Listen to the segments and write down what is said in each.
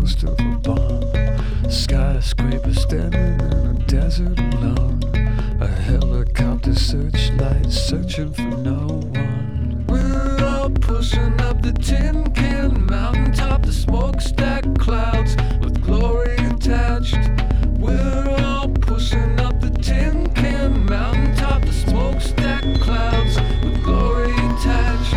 ghost of a bomb. Skyscraper standing in a desert alone. A helicopter searchlight searching for no one. We're all pushing up the tin can mountaintop, the smokestack clouds with glory attached. We're all pushing up the tin can mountaintop, the smokestack clouds with glory attached.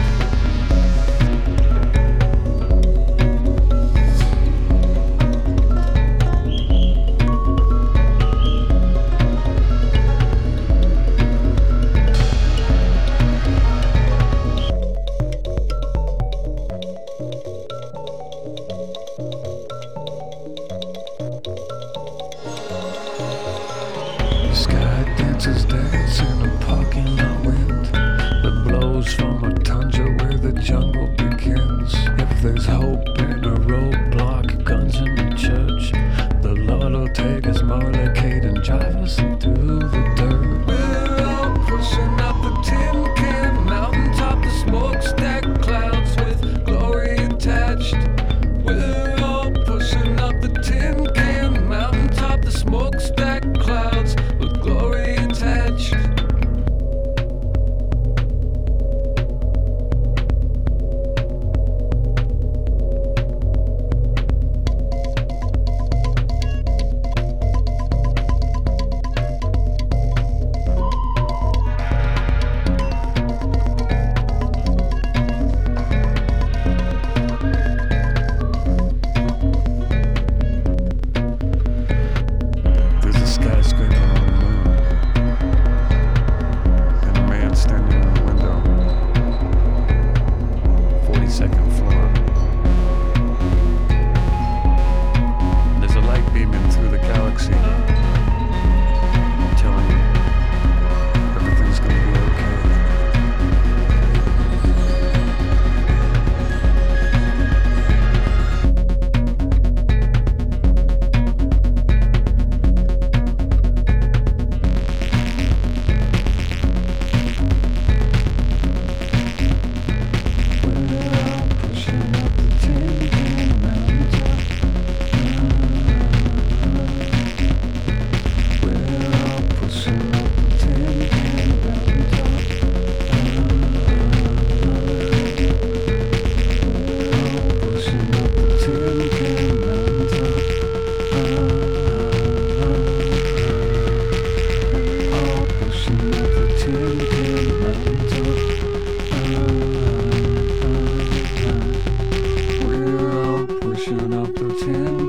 Sky dancers dance in a parking lot wind that blows from a tundra where the jungle begins. If there's hope in a roadblock, guns in the church, the Lord will take us motorcade and drive us through the dirt. We're all pushing up the tin can mountaintop, the smokestack clouds with glory attached. We're all pushing up the tin can mountaintop, the smokestack clouds with glory attached. There's a skyscraper on the moon, and a man standing in the window, 42nd floor. There's a light beaming through the galaxy, telling you everything's gonna be okay. Pushing up the tin